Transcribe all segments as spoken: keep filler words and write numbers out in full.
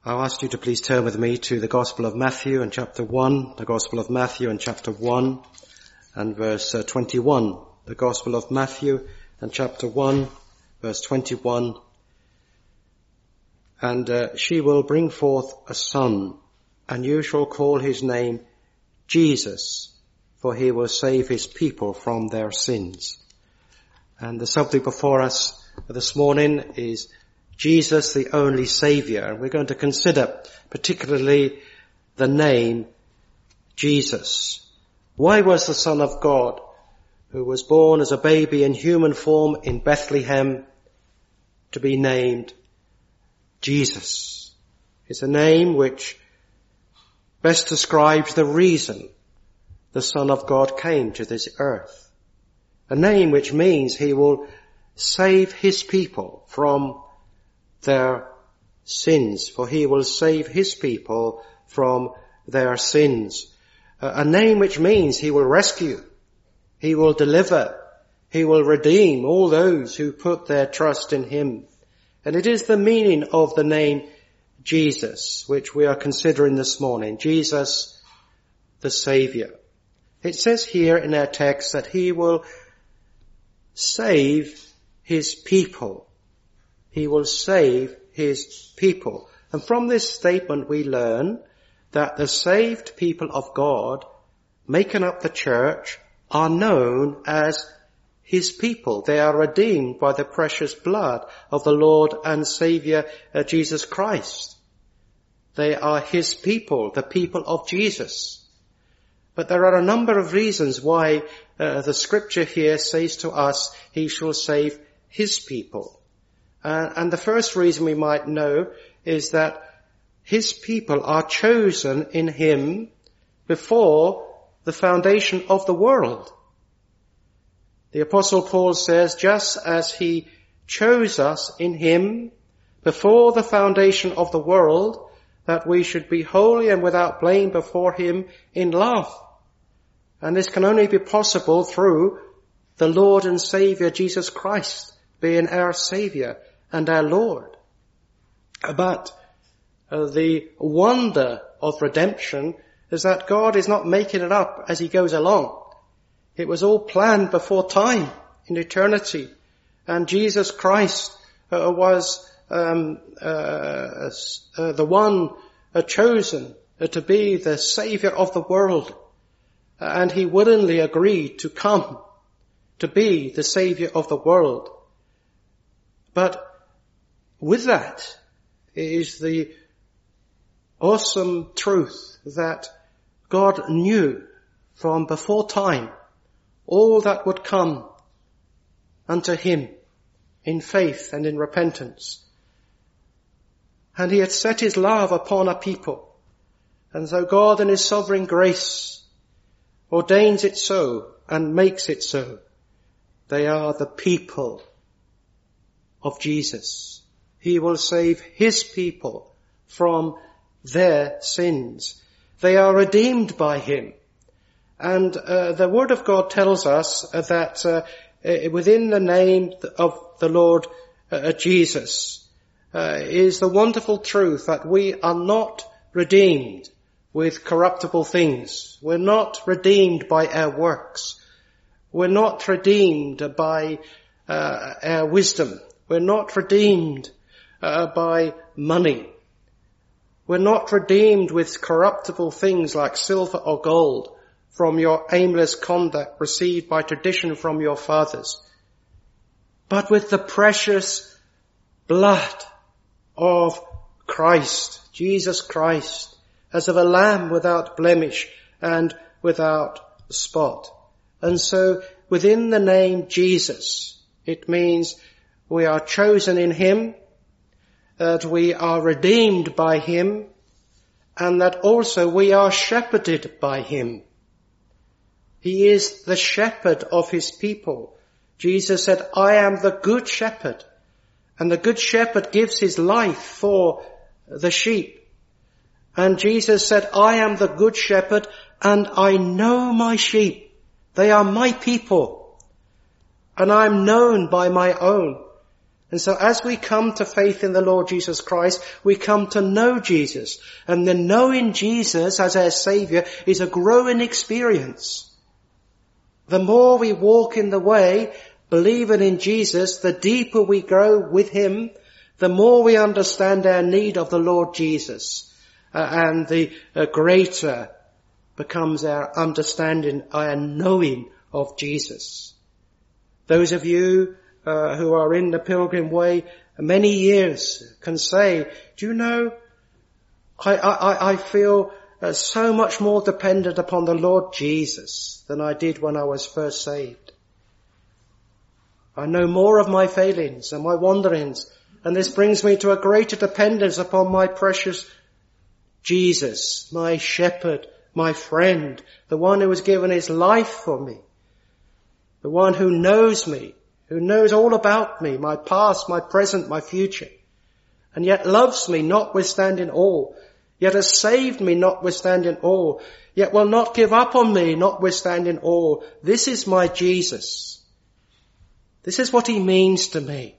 I'll ask you to please turn with me to the Gospel of Matthew and chapter one, the Gospel of Matthew and chapter one and verse uh, twenty-one. The Gospel of Matthew and chapter one, verse twenty-one. And uh, she will bring forth a son, and you shall call his name Jesus, for he will save his people from their sins. And the subject before us this morning is Jesus, the only Saviour. And we're going to consider particularly the name Jesus. Why was the Son of God, who was born as a baby in human form in Bethlehem, to be named Jesus? It's a name which best describes the reason the Son of God came to this earth. A name which means he will save his people from their sins, for he will save his people from their sins. Uh, a name which means he will rescue, he will deliver, he will redeem all those who put their trust in him. And it is the meaning of the name Jesus which we are considering this morning. Jesus, the Saviour. It says here in our text that he will save his people. He will save his people. And from this statement we learn that the saved people of God, making up the church, are known as his people. They are redeemed by the precious blood of the Lord and Saviour uh, Jesus Christ. They are his people, the people of Jesus. But there are a number of reasons why uh, the scripture here says to us, he shall save his people. Uh, and the first reason we might know is that his people are chosen in him before the foundation of the world. The Apostle Paul says, just as he chose us in him before the foundation of the world, that we should be holy and without blame before him in love. And this can only be possible through the Lord and Saviour Jesus Christ being our Saviour and our Lord. But uh, the wonder of redemption is that God is not making it up as he goes along. It was all planned before time, in eternity. And Jesus Christ uh, was um, uh, uh, the one uh, chosen uh, to be the Saviour of the world. Uh, and he willingly agreed to come to be the Saviour of the world. But with that is the awesome truth that God knew from before time all that would come unto him in faith and in repentance. And he had set his love upon a people. And so God in his sovereign grace ordains it so and makes it so. They are the people of Jesus. He will save his people from their sins. They are redeemed by him. And uh, the Word of God tells us uh, that uh, within the name of the Lord uh, Jesus uh, is the wonderful truth that we are not redeemed with corruptible things. We're not redeemed by our works. We're not redeemed by uh, our wisdom. We're not redeemed uh, by money. We're not redeemed with corruptible things like silver or gold from your aimless conduct received by tradition from your fathers, but with the precious blood of Christ, Jesus Christ, as of a lamb without blemish and without spot. And so within the name Jesus, it means we are chosen in him, that we are redeemed by him, and that also we are shepherded by him. He is the shepherd of his people. Jesus said, I am the good shepherd, and the good shepherd gives his life for the sheep. And Jesus said, I am the good shepherd, and I know my sheep. They are my people, and I am known by my own. And so as we come to faith in the Lord Jesus Christ, we come to know Jesus. And the knowing Jesus as our Saviour is a growing experience. The more we walk in the way, believing in Jesus, the deeper we grow with Him, the more we understand our need of the Lord Jesus. Uh, and the uh, greater becomes our understanding, our knowing of Jesus. Those of you uh, who are in the Pilgrim Way many years can say, do you know, I, I, I feel uh, so much more dependent upon the Lord Jesus than I did when I was first saved. I know more of my failings and my wanderings, and this brings me to a greater dependence upon my precious Jesus, my shepherd, my friend, the one who has given his life for me, the one who knows me, who knows all about me, my past, my present, my future, and yet loves me notwithstanding all, yet has saved me notwithstanding all, yet will not give up on me notwithstanding all. This is my Jesus. This is what he means to me.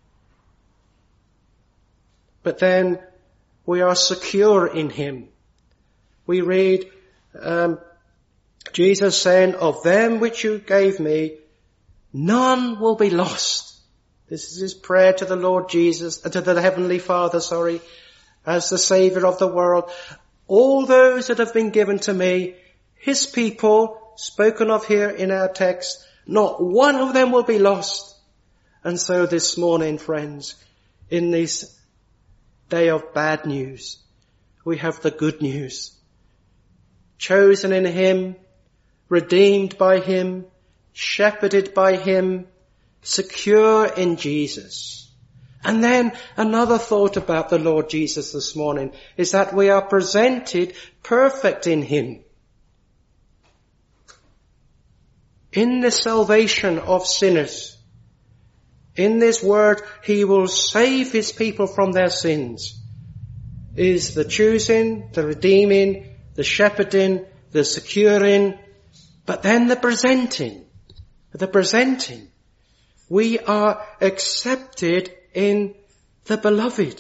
But then we are secure in him. We read um, Jesus saying, of them which you gave me, none will be lost. This is his prayer to the Lord Jesus, uh, to the Heavenly Father, sorry, as the Saviour of the world. All those that have been given to me, his people, spoken of here in our text, not one of them will be lost. And so this morning, friends, in this day of bad news, we have the good news. Chosen in him, redeemed by him, shepherded by him, secure in Jesus. And then another thought about the Lord Jesus this morning is that we are presented perfect in him. In the salvation of sinners, in this word, he will save his people from their sins, is the choosing, the redeeming, the shepherding, the securing, but then the presenting, the presenting. We are accepted in the beloved.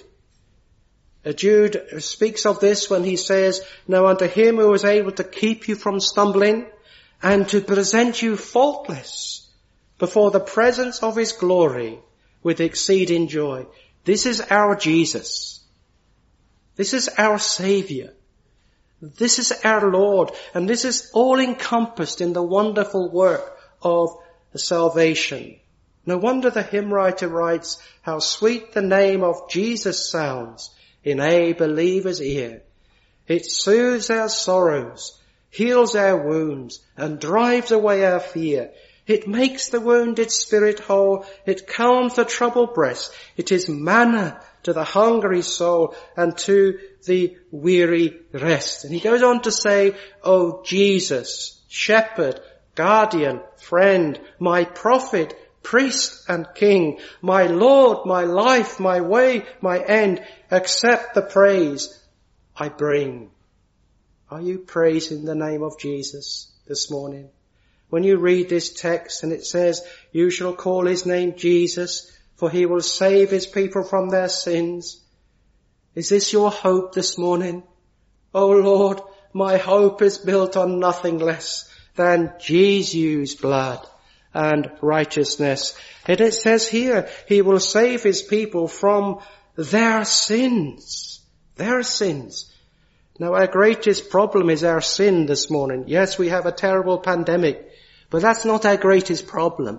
Jude speaks of this when he says, now unto him who is able to keep you from stumbling and to present you faultless before the presence of his glory with exceeding joy. This is our Jesus. This is our Saviour. This is our Lord. And this is all encompassed in the wonderful work of salvation. No wonder the hymn writer writes, how sweet the name of Jesus sounds in a believer's ear. It soothes our sorrows, heals our wounds, and drives away our fear. It makes the wounded spirit whole. It calms the troubled breast. It is manna to the hungry soul and to the weary rest. And he goes on to say, O Jesus, shepherd, guardian, friend, my prophet, priest and king, my Lord, my life, my way, my end, accept the praise I bring. Are you praising the name of Jesus this morning? When you read this text and it says, you shall call his name Jesus, for he will save his people from their sins. Is this your hope this morning? Oh Lord, my hope is built on nothing less than Jesus' blood and righteousness. And it says here, he will save his people from their sins. Their sins. Now our greatest problem is our sin this morning. Yes, we have a terrible pandemic, but that's not our greatest problem.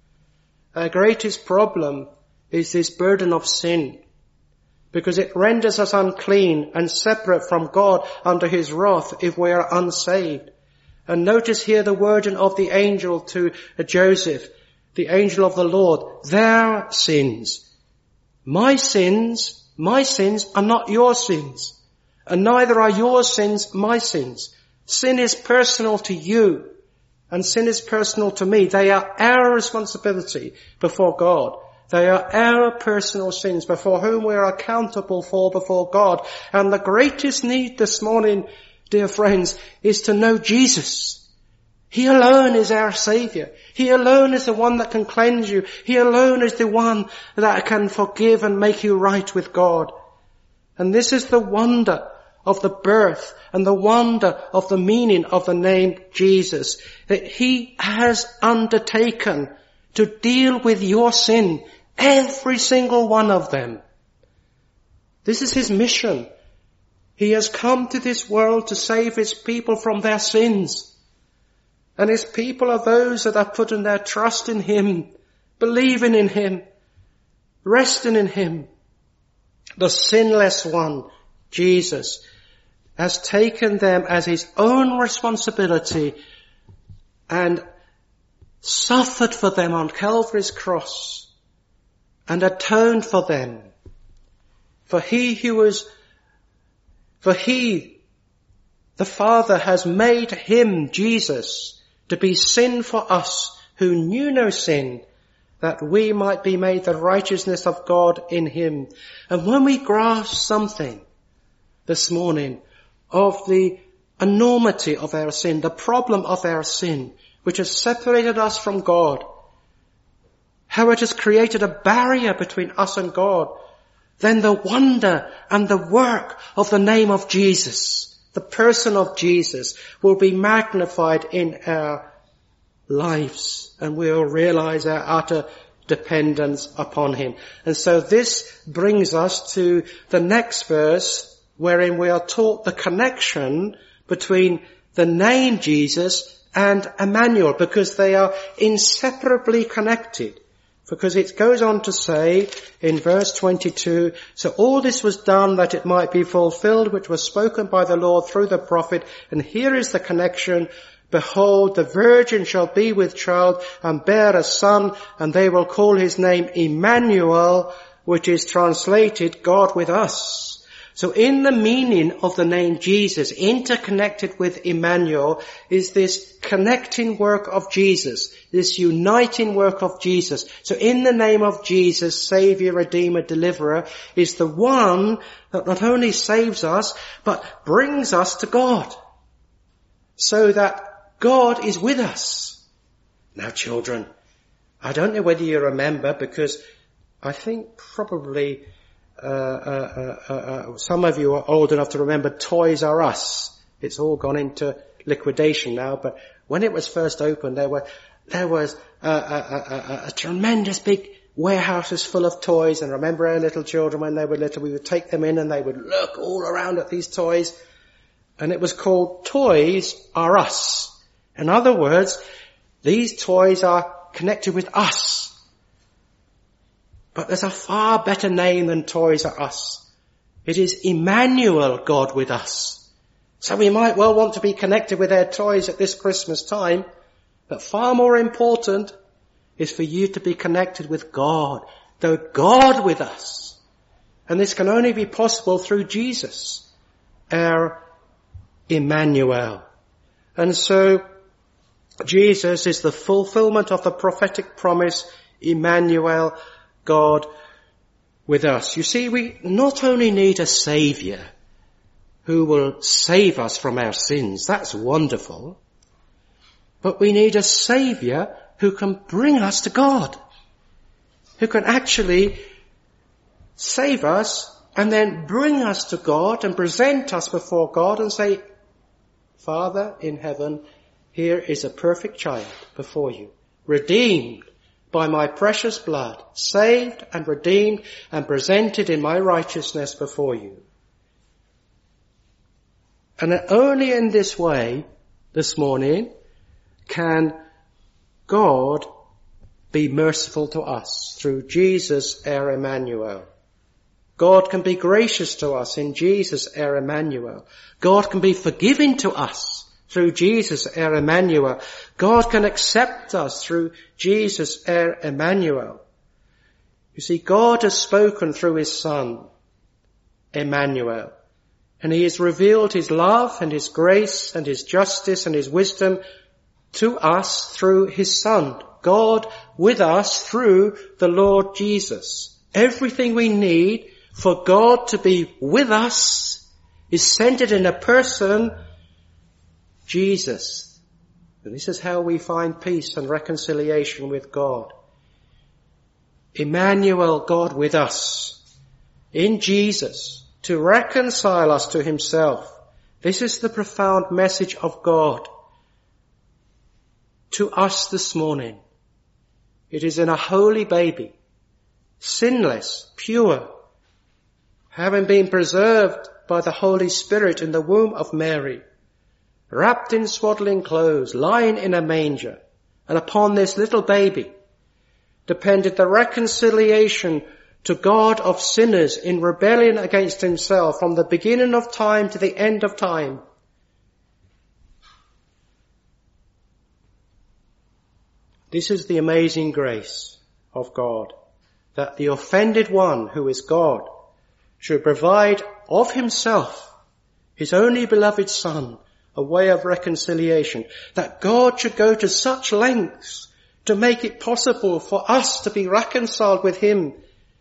Our greatest problem is this burden of sin, because it renders us unclean and separate from God under his wrath if we are unsaved. And notice here the wording of the angel to Joseph, the angel of the Lord, their sins. My sins, my sins are not your sins, and neither are your sins my sins. Sin is personal to you, and sin is personal to me. They are our responsibility before God. They are our personal sins before whom we are accountable for before God. And the greatest need this morning, dear friends, is to know Jesus. He alone is our Saviour. He alone is the one that can cleanse you. He alone is the one that can forgive and make you right with God. And this is the wonder of the birth and the wonder of the meaning of the name Jesus, that he has undertaken to deal with your sin, every single one of them. This is his mission. He has come to this world to save his people from their sins. And his people are those that are putting their trust in him, believing in him, resting in him. The sinless one, Jesus, has taken them as his own responsibility and suffered for them on Calvary's cross and atoned for them. For he who was, for he, the Father has made him, Jesus, to be sin for us who knew no sin, that we might be made the righteousness of God in him. And when we grasp something this morning of the enormity of our sin, the problem of our sin, which has separated us from God, how it has created a barrier between us and God, then the wonder and the work of the name of Jesus, the person of Jesus, will be magnified in our lives, and we'll realize our utter dependence upon him. And so this brings us to the next verse, wherein we are taught the connection between the name Jesus and Emmanuel, because they are inseparably connected. Because it goes on to say in verse twenty-two, so all this was done that it might be fulfilled which was spoken by the Lord through the prophet. And here is the connection. Behold, the virgin shall be with child and bear a son, and they will call his name Emmanuel, which is translated God with us. So in the meaning of the name Jesus, interconnected with Emmanuel, is this connecting work of Jesus, this uniting work of Jesus. So in the name of Jesus, Saviour, Redeemer, Deliverer, is the one that not only saves us, but brings us to God, so that God is with us. Now children, I don't know whether you remember, because I think probably Uh, uh, uh, uh, some of you are old enough to remember Toys R Us. It's all gone into liquidation now, but when it was first opened, there were there was a, a, a, a tremendous big warehouses full of toys. And remember our little children, when they were little, we would take them in and they would look all around at these toys, and it was called Toys R Us. In other words, these toys are connected with us. But there's a far better name than Toys R Us. It is Emmanuel, God with us. So we might well want to be connected with our toys at this Christmas time, but far more important is for you to be connected with God, the God with us. And this can only be possible through Jesus, our Emmanuel. And so Jesus is the fulfillment of the prophetic promise, Emmanuel, God with us. You see, we not only need a Saviour who will save us from our sins, that's wonderful, but we need a Saviour who can bring us to God, who can actually save us and then bring us to God and present us before God and say, Father in heaven, here is a perfect child before you, redeemed by my precious blood, saved and redeemed and presented in my righteousness before you. And only in this way, this morning, can God be merciful to us through Jesus, our Emmanuel. God can be gracious to us in Jesus, our Emmanuel. God can be forgiving to us through Jesus, our Emmanuel. God can accept us through Jesus, our Emmanuel. You see, God has spoken through his Son, Emmanuel, and he has revealed his love and his grace and his justice and his wisdom to us through his Son, God with us through the Lord Jesus. Everything we need for God to be with us is centered in a person, Jesus, And this is how we find peace and reconciliation with God. Emmanuel, God with us, in Jesus, to reconcile us to himself. This is the profound message of God to us this morning. It is in a holy baby, sinless, pure, having been preserved by the Holy Spirit in the womb of Mary, wrapped in swaddling clothes, lying in a manger. And upon this little baby depended the reconciliation to God of sinners in rebellion against himself from the beginning of time to the end of time. This is the amazing grace of God, that the offended one, who is God, should provide of himself, his only beloved Son, a way of reconciliation, that God should go to such lengths to make it possible for us to be reconciled with him,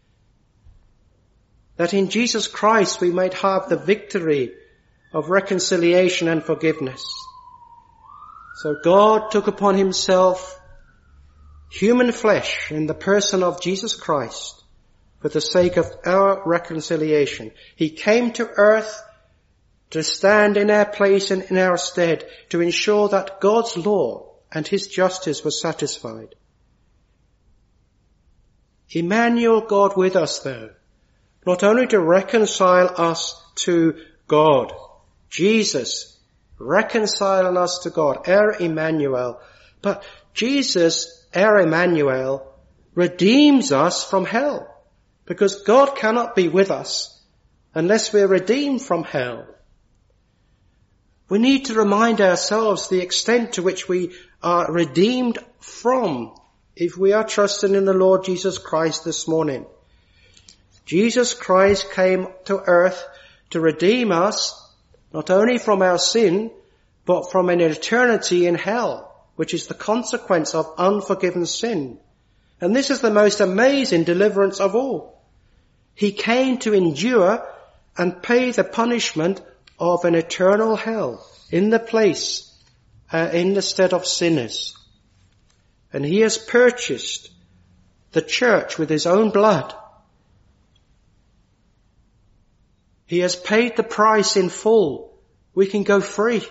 that in Jesus Christ we might have the victory of reconciliation and forgiveness. So God took upon himself human flesh in the person of Jesus Christ for the sake of our reconciliation. He came to earth to stand in our place and in our stead, to ensure that God's law and his justice was satisfied. Emmanuel, God with us, though, not only to reconcile us to God, Jesus reconciling us to God, our Emmanuel, but Jesus, our Emmanuel, redeems us from hell, because God cannot be with us unless we're redeemed from hell. We need to remind ourselves the extent to which we are redeemed from if we are trusting in the Lord Jesus Christ this morning. Jesus Christ came to earth to redeem us not only from our sin, but from an eternity in hell, which is the consequence of unforgiven sin. And this is the most amazing deliverance of all. He came to endure and pay the punishment of an eternal hell in the place, uh, in the stead of sinners. And he has purchased the church with his own blood. He has paid the price in full. We can go free.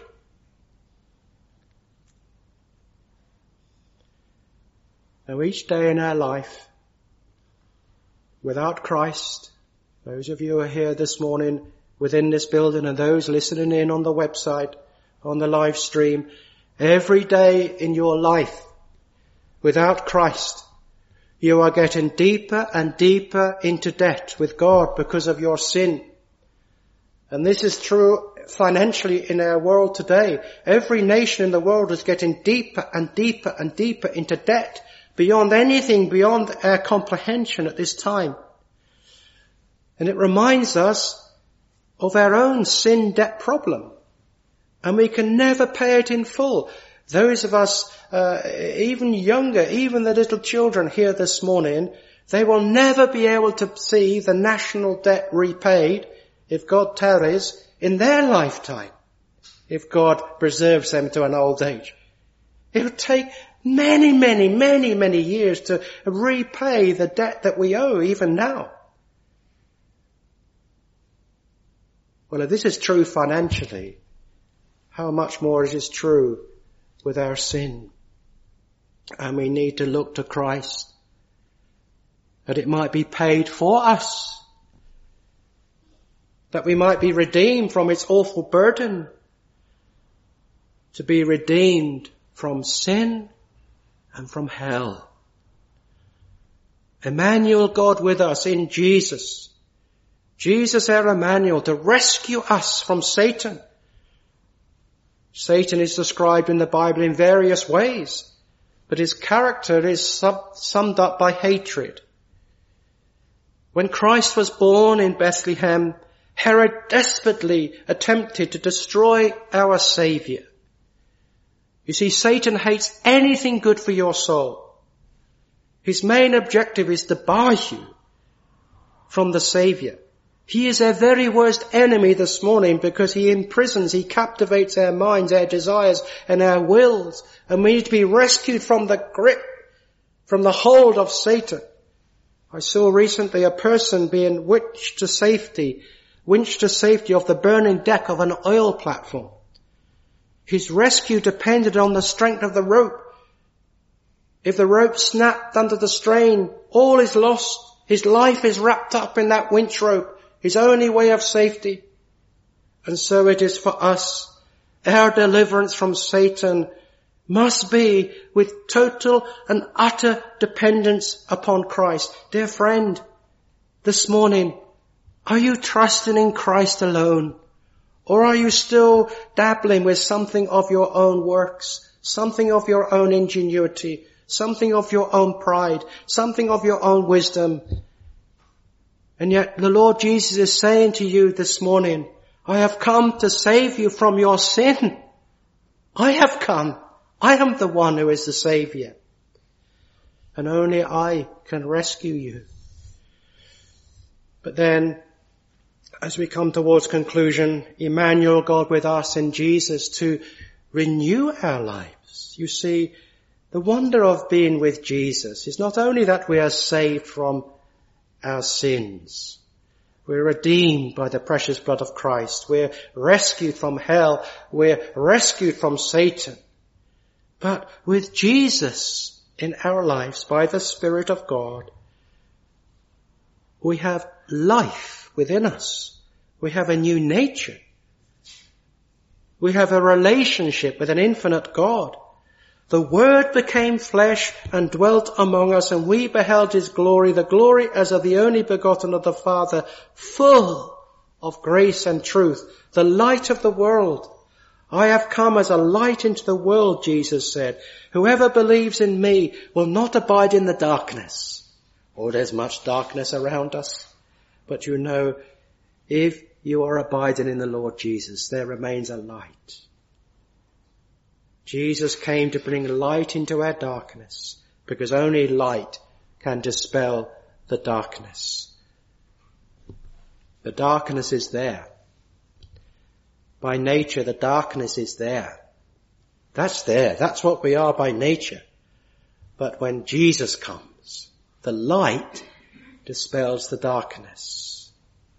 Now each day in our life, without Christ, those of you who are here this morning within this building and those listening in on the website, on the live stream, every day in your life without Christ, you are getting deeper and deeper into debt with God because of your sin. And this is true financially in our world today. Every nation in the world is getting deeper and deeper and deeper into debt beyond anything, beyond our comprehension at this time. And it reminds us of our own sin debt problem. And we can never pay it in full. Those of us, uh, even younger, even the little children here this morning, they will never be able to see the national debt repaid, if God tarries, in their lifetime, if God preserves them to an old age. It would take many, many, many, many years to repay the debt that we owe even now. Well, if this is true financially, how much more it is true with our sin. And we need to look to Christ, that it might be paid for us, that we might be redeemed from its awful burden, to be redeemed from sin and from hell. Emmanuel, God with us in Jesus. Jesus, our Emmanuel, to rescue us from Satan. Satan is described in the Bible in various ways, but his character is sub- summed up by hatred. When Christ was born in Bethlehem, Herod desperately attempted to destroy our Saviour. You see, Satan hates anything good for your soul. His main objective is to bar you from the Saviour. He is their very worst enemy this morning because he imprisons, he captivates our minds, our desires and our wills. And we need to be rescued from the grip, from the hold of Satan. I saw recently a person being winched to safety, winched to safety off the burning deck of an oil platform. His rescue depended on the strength of the rope. If the rope snapped under the strain, all is lost. His life is wrapped up in that winch rope, his only way of safety. And so it is for us. Our deliverance from Satan must be with total and utter dependence upon Christ. Dear friend, this morning, are you trusting in Christ alone? Or are you still dabbling with something of your own works, something of your own ingenuity, something of your own pride, something of your own wisdom? And yet the Lord Jesus is saying to you this morning, I have come to save you from your sin. I have come. I am the one who is the Saviour. And only I can rescue you. But then, as we come towards conclusion, Emmanuel, God with us in Jesus, to renew our lives. You see, the wonder of being with Jesus is not only that we are saved from our sins. We're redeemed by the precious blood of Christ. We're rescued from hell. We're rescued from Satan. But with Jesus in our lives, by the Spirit of God, we have life within us. We have a new nature. We have a relationship with an infinite God. The Word became flesh and dwelt among us, and we beheld his glory, the glory as of the only begotten of the Father, full of grace and truth, the light of the world. I have come as a light into the world, Jesus said. Whoever believes in me will not abide in the darkness. Oh, there's much darkness around us. But you know, if you are abiding in the Lord Jesus, there remains a light. Jesus came to bring light into our darkness, because only light can dispel the darkness. The darkness is there. By nature, the darkness is there. That's there. That's what we are by nature. But when Jesus comes, the light dispels the darkness.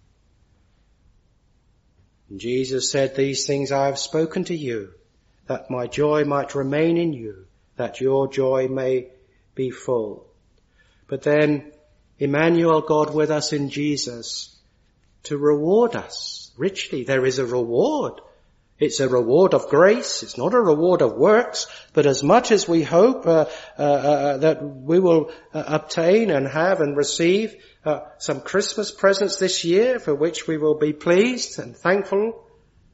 And Jesus said, these things I have spoken to you, that my joy might remain in you, that your joy may be full. But then, Emmanuel, God with us in Jesus, to reward us richly. There is a reward. It's a reward of grace. It's not a reward of works, but as much as we hope uh, uh, uh, that we will uh, obtain and have and receive uh, some Christmas presents this year for which we will be pleased and thankful,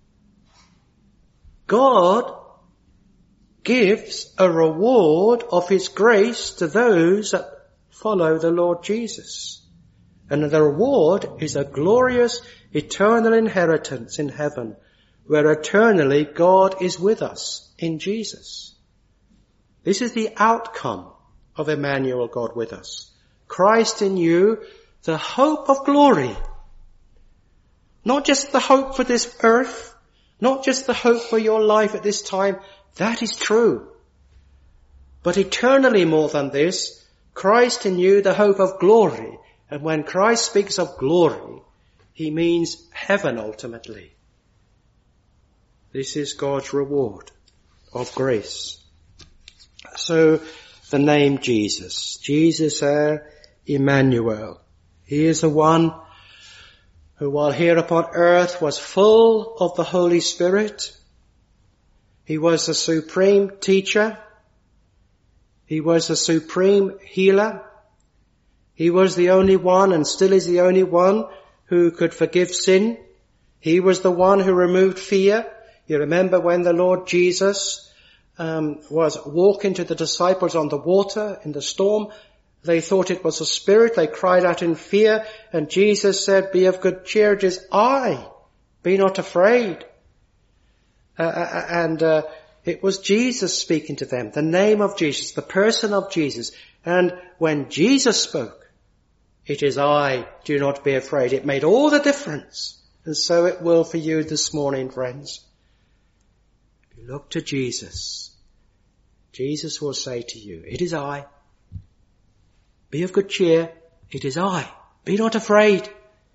God gives a reward of his grace to those that follow the Lord Jesus. And the reward is a glorious eternal inheritance in heaven, where eternally God is with us in Jesus. This is the outcome of Emmanuel, God with us. Christ in you, the hope of glory. Not just the hope for this earth, not just the hope for your life at this time. That is true. But eternally more than this, Christ in you, the hope of glory. And when Christ speaks of glory, he means heaven ultimately. This is God's reward of grace. So the name Jesus. Jesus, our Emmanuel. He is the one who, while here upon earth, was full of the Holy Spirit. He was the supreme teacher. He was the supreme healer. He was the only one, and still is the only one, who could forgive sin. He was the one who removed fear. You remember when the Lord Jesus um, was walking to the disciples on the water in the storm. They thought it was a spirit. They cried out in fear. And Jesus said, be of good cheer, it is I. Be not afraid. Uh, and uh, it was Jesus speaking to them, the name of Jesus, the person of Jesus. And when Jesus spoke, It is I, do not be afraid. It made all the difference. And so it will for you this morning, friends. If you look to Jesus, Jesus will say to you, it is I. Be of good cheer. It is I. Be not afraid.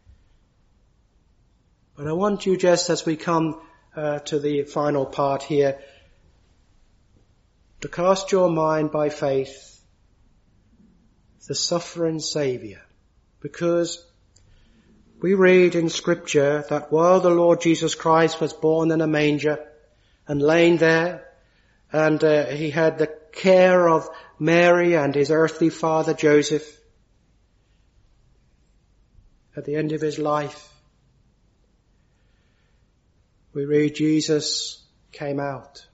But I want you, just as we come uh, to the final part here, to cast your mind by faith, the suffering Saviour. Because we read in Scripture that while the Lord Jesus Christ was born in a manger and lain there, and uh, he had the care of Mary and his earthly father Joseph, at the end of his life, we read Jesus came out,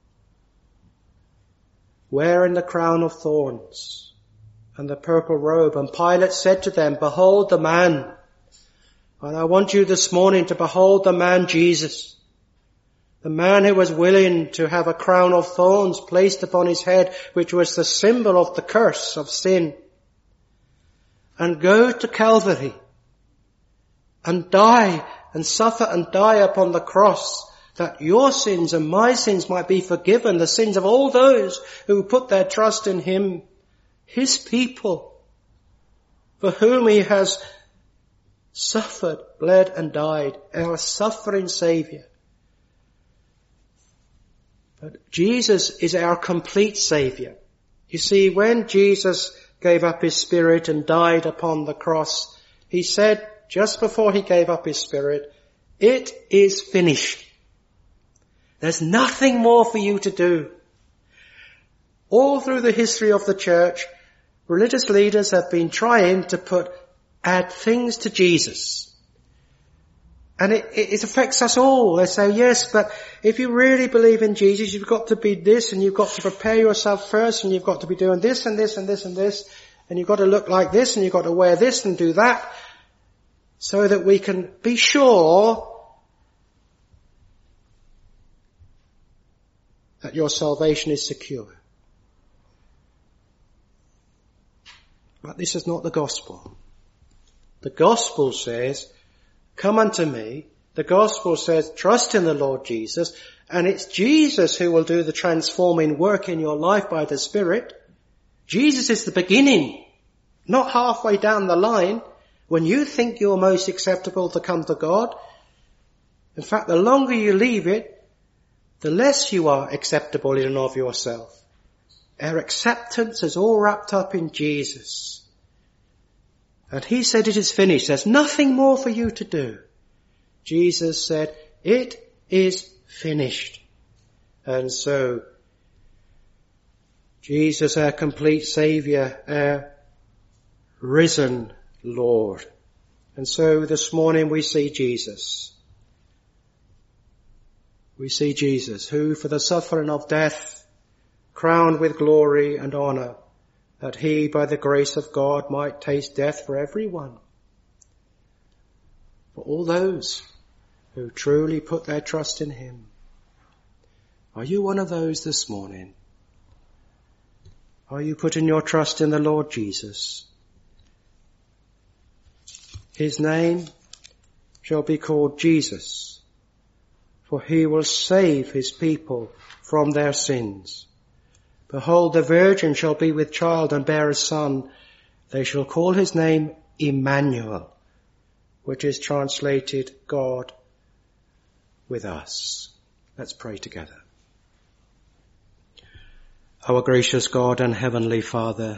wearing the crown of thorns and the purple robe. And Pilate said to them, behold the man. And I want you this morning to behold the man Jesus, the man who was willing to have a crown of thorns placed upon his head, which was the symbol of the curse of sin, and go to Calvary and die and suffer and die upon the cross, that your sins and my sins might be forgiven, the sins of all those who put their trust in him, his people, for whom he has suffered, bled and died, our suffering Saviour. But Jesus is our complete Saviour. You see, when Jesus gave up his spirit and died upon the cross, he said, just before he gave up his spirit, it is finished. There's nothing more for you to do. All through the history of the church, religious leaders have been trying to put, add things to Jesus. And it, it affects us all. They say, yes, but if you really believe in Jesus, you've got to be this, and you've got to prepare yourself first, and you've got to be doing this and this and this and this, and you've got to look like this, and you've got to wear this and do that, so that we can be sure that your salvation is secure. But this is not the gospel. The gospel says, come unto me. The gospel says, trust in the Lord Jesus, and it's Jesus who will do the transforming work in your life by the Spirit. Jesus is the beginning, not halfway down the line when you think you're most acceptable to come to God. In fact, the longer you leave it, the less you are acceptable in and of yourself. Our acceptance is all wrapped up in Jesus. And he said it is finished. There's nothing more for you to do. Jesus said, it is finished. And so, Jesus, our complete Saviour, our risen Lord. And so this morning we see Jesus. We see Jesus, who for the suffering of death, crowned with glory and honour, that he, by the grace of God, might taste death for everyone. For all those who truly put their trust in him. Are you one of those this morning? Are you putting your trust in the Lord Jesus? His name shall be called Jesus, for he will save his people from their sins. Behold, the virgin shall be with child and bear a son. They shall call his name Emmanuel, which is translated God with us. Let's pray together. Our gracious God and heavenly Father,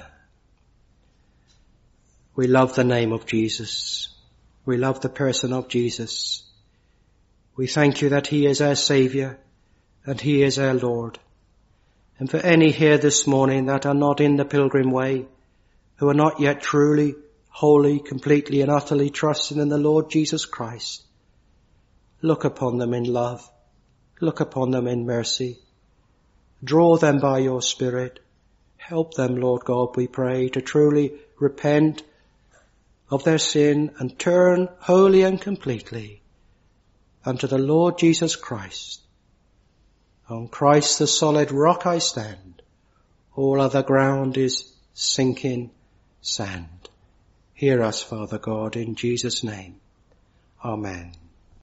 we love the name of Jesus. We love the person of Jesus. We thank you that he is our Saviour and he is our Lord. And for any here this morning that are not in the pilgrim way, who are not yet truly, wholly, completely and utterly trusting in the Lord Jesus Christ, look upon them in love. Look upon them in mercy. Draw them by your Spirit. Help them, Lord God, we pray, to truly repent of their sin and turn wholly and completely unto the Lord Jesus Christ. On Christ the solid rock I stand. All other ground is sinking sand. Hear us, Father God, in Jesus' name. Amen.